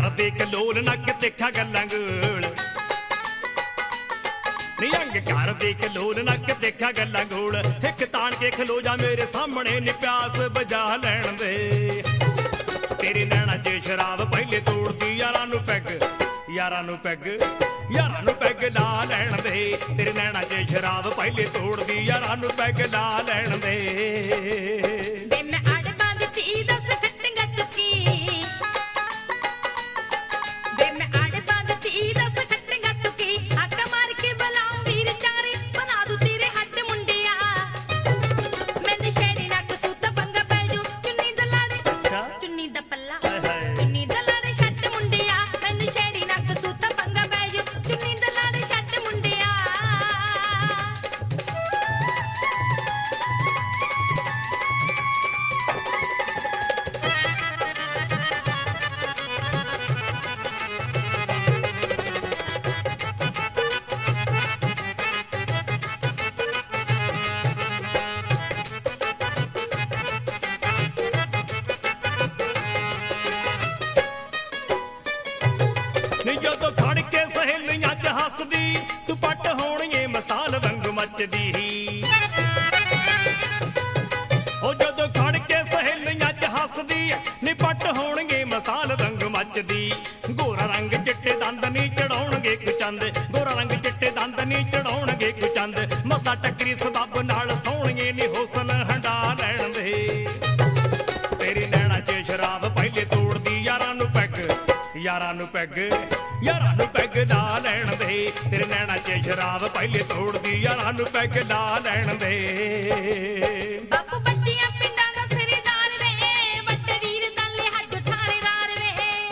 करदे कलोल नक तिखा गल्लां गोल नी अंग करदे कलोल नक तिखा गल्लां गोल हिक ताण के खलो जा मेरे सामने नी प्यास बुझा लैण दे तेरे नैना च शराब पहले तोड़दी यारां नूं पैग ला लैण दे तेरे नैना च शराब पहले तोड़दी यारां नूं पैग ला लैण दे ਜਦੋਂ ਖੜ ਕੇ ਸਹੇਲੀਆਂ ਚ ਹੱਸਦੀ ਤੂੰ ਪੱਟ ਹੋਣੀਏ ਮਿਸਾਲ ਵਾਂਗ ਮੱਚਦੀ ਉਹ ਜਦੋਂ ਖੜ ਕੇ ਸਹੇਲੀਆਂ ਚ ਹੱਸਦੀ ਨੀ ਪੱਟ ਹੋਣਗੇ ਮਿਸਾਲ ਵਾਂਗ ਮੱਚਦੀ ਗੋਰਾ ਰੰਗ ਚਿੱਟੇ ਦੰਦ ਨੀ ਚੜਾਉਣਗੇ ਕੁਚੰਦ ਗੋਰਾ ਰੰਗ ਚਿੱਟੇ ਦੰਦ ਨੀ ਚੜਾਉਣਗੇ ਕੁਚੰਦ ਮੱਸਾ ਟੱਕਰੀ ਸਬੱਬ ਨਾਲ ਸੋਹਣੀਏ ਨੀ ਹੁਸਨ ਹੰਡਾ ਲੈਣ ਦੇ ਤੇਰੀ ਨੈਣਾ ਚ ਸ਼ਰਾਬ ਪਹਿਲੇ ਤੋੜਦੀ ਯਾਰਾਂ ਨੂੰ ਪੈਗ ਲਾ ਲੈਣ ਦੇ ਤੇਰੇ ਨੈਣਾ ਚ ਸ਼ਰਾਬ ਪਹਿਲੇ ਤੋੜਦੀ ਯਾਰਾਂ ਨੂੰ ਪੈਗ ਲਾ ਲੈਣ ਦੇ ਬਾਪੂ ਬੱਚੀਆਂ ਪਿੰਡਾਂ ਦਾ ਸਰਦਾਰ ਵੇ ਵੱਡੇ ਵੀਰ ਦਾਲੇ ਹੱਡ ਥਾਣੇਦਾਰ ਵੇ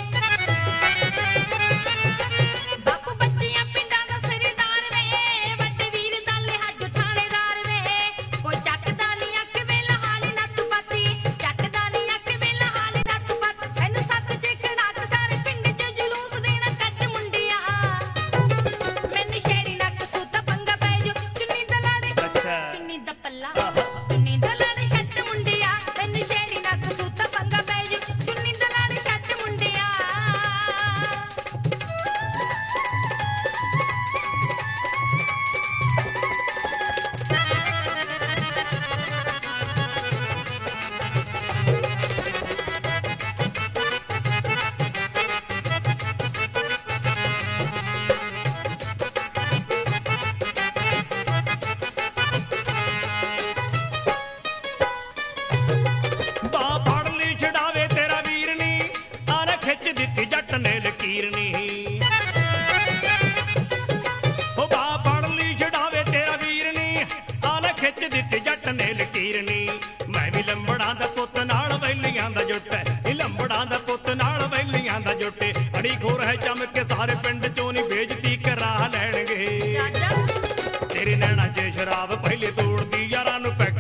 ਬਾਪੂ ਬੱਚੀਆਂ ਪਿੰਡਾਂ ਦਾ ਸਰਦਾਰ ਵੇ ਵੱਡੇ ਵੀਰ ਦਾਲੇ ਹੱਡ ਥਾਣੇਦਾਰ ਵੇ ਕੋਈ ਚੱਕਦਾ ਨੀ ਅੱਖ ਵੇਲਾ ਹਾਲੇ ਨੱਤ ਪਾਤੀ ਚੱਕਦਾ ਨੀ ਅੱਖ ਵੇਲਾ ਹਾਲੇ ਨੱਤ ਪੱਤ ਇਹਨੂੰ ਸੱਤ ਚ ਖੜਾ ਕੇ ਸਾਰੇ ਪਿੰਡ ਚ ਜਲੂਸ ਦੇਣਾ ਕੱਟ ਮੁੰਡਿਆ ਮੈਨੂੰ ਛੇੜੀ ਨੱਕ ਸੁੱਤਾ ਪੰਗਾ ਪੈ ਜੋ ਚੁੰਨੀ ਦਾ ਲਾੜੇ ਚੁੰਨੀ ਦਾ ਪੱਲਾ ਚੁੰਨੀ ਦਾ ਲਾੜੇ ਛੱਟ ਮੁੰਡਿਆ ਮੈਨੂੰ ਛੇੜੀ ਨੱਕ ਸੁੱਤਾ ਪੰਗਾ ਪੈ ਜੋ ਚੁੰਨੀ ਦਾ ਲਾੜੇ ਛੱਟ ਮੁੰਡਿਆ ਬਾਹ ਫੜ ਲਈ ਛਡਾਵੇ ਤੇਰਾ ਵੀਰ ਨੀ ਆਰੇ ਖਿੱਚ ਦਿੱਤੀ ਜੱਟ ਨੇ ਲਕੀਰ ਨੀ ਉਹ ਬਾਹ ਫੜ ਲਈ ਛਡਾਵੇ ਤੇਰਾ ਵੀਰ ਨੀ ਆਰੇ ਖਿੱਚ ਦਿੱਤੀ ਜੱਟ ਨੇ ਲਕੀਰ ਨੀ ਮੈਂ ਵੀ ਲੰਬੜਾਂ ਦਾ ਪੁੱਤ ਨਾਲ ਵੈਲੀਆਂ ਦਾ ਜੁੱਟ ਇਹ ਲੰਬੜਾਂ ਦਾ ਪੁੱਤ ਨਾਲ ਵੈਲੀਆਂ ਦਾ ਜੁੱਟ ਅੜੀ ਖੋਰ ਹੈ ਜੰਮ ਕੇ ਸਾਰੇ ਪਿੰਡ ਚੋਂ ਨੀ ਬੇਇੱਜ਼ਤੀ ਕਰਾ ਲੈਣਗੇ ਤੇਰੇ ਨੈਣਾ ਚ ਸ਼ਰਾਬ ਪਹਿਲੇ ਤੋੜਦੀ ਯਾਰਾਂ ਨੂੰ ਪੈਗ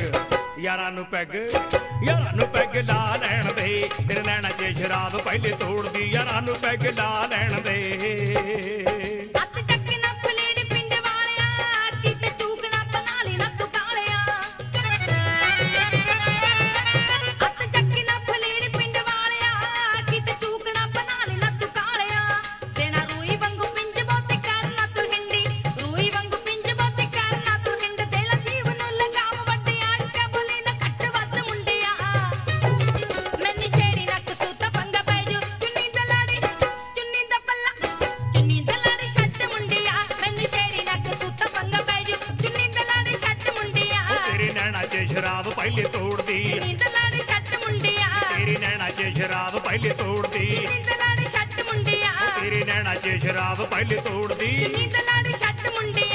ਲਾ ਲੈਣ ਦੇ ਤੇਰੇ ਨੈਣਾ ਚ ਸ਼ਰਾਬ ਪਹਿਲੇ ਤੋੜਦੀ ਯਾਰਾਂ ਨੂੰ ਪੈਗ ਲਾ ਲੈਣ ਦੇ ਹੱਥ ਚੱਕ ਨਾ ਫਲੇੜ ਪਿੰਡ ਵਾਲਿਆ ਕਿਤੇ ਚੂਕ ਨਾ ਬਣਾ ਲਈ ਨਾ ਤੂੰ ਕਾਲਿਆ ਹੱਥ ਚੱਕ ਨਾ ਫਲੇੜ ਪਿੰਡ ਵਾਲਿਆ ਕਿਤੇ ਚੂਕ ਨਾ ਬਣਾ ਲਈ ਨਾ ਤੂੰ ਕਾਲਿਆ ਤੇਨਾ ਰੂਈ ਵਾਂਗੂ ਪਿੰਜ ਬੋਤੇ ਕਰਨਾ ਤੂੰ ਹਿੰਦੀ ਰੂਈ ਵਾਂਗੂ ਪਿੰਜ ਬੋਤੇ ਕਰਨਾ ਤੂੰ ਹਿੰਦ ਤੇ ਲਸੀਬ ਨੂੰ ਲਗਾਮ ਵੱਡੇ ਆਜ ਕਾ ਬੋਲੇ ਨਾ ਘੱਟ ਵੱਧ ਮੁੰਡਿਆ ਮੈਨੂੰ ਛੇੜੀ ਨੱਕ ਸੁੱਤਾ ਪੰਗਾ ਪੈ ਜੋ ਚੁੰਨੀ ਦਾ ਲਾੜੀ ਚੁੰਨੀ ਦਾ ਪੱਲਾ ਚੁੰਨੀ ਦਾ ਲਾੜੀ ਛੱਟ ਮੁੰਡਿਆ ਮੈਨੂੰ ਛੇੜੀ ਨੱਕ ਸੁੱਤਾ ਪੰਗਾ ਪੈ ਜੋ ਚੁੰਨੀ ਦਾ ਲਾੜੀ ਛੱਟ ਮੁੰਡਿਆ ਤੇਰੇ ਨੈਣਾ ਚ ਸ਼ਰਾਬ ਪਹਿਲੇ ਤੋੜਦੀ ਚੁੰਨੀ ਦਾ ਲਾੜੀ ਛੱਟ ਮੁੰਡਿਆ ਤੇਰੇ ਨੈਣਾ ਚ ਸ਼ਰਾਬ ਪਹਿਲੇ ਤੋੜਦੀ ਚੁੰਨੀ ਦਾ ਲਾੜੀ ਛੱਟ ਮੁੰਡਿਆ ਤੇਰੇ ਨੈਣਾ ਚ ਸ਼ਰਾਬ ਪਹਿਲੇ ਤੋੜਦੀ ਚੁੰਨੀ ਦਾ ਲਾੜੀ ਛੱਟ ਮੁੰਡਿਆ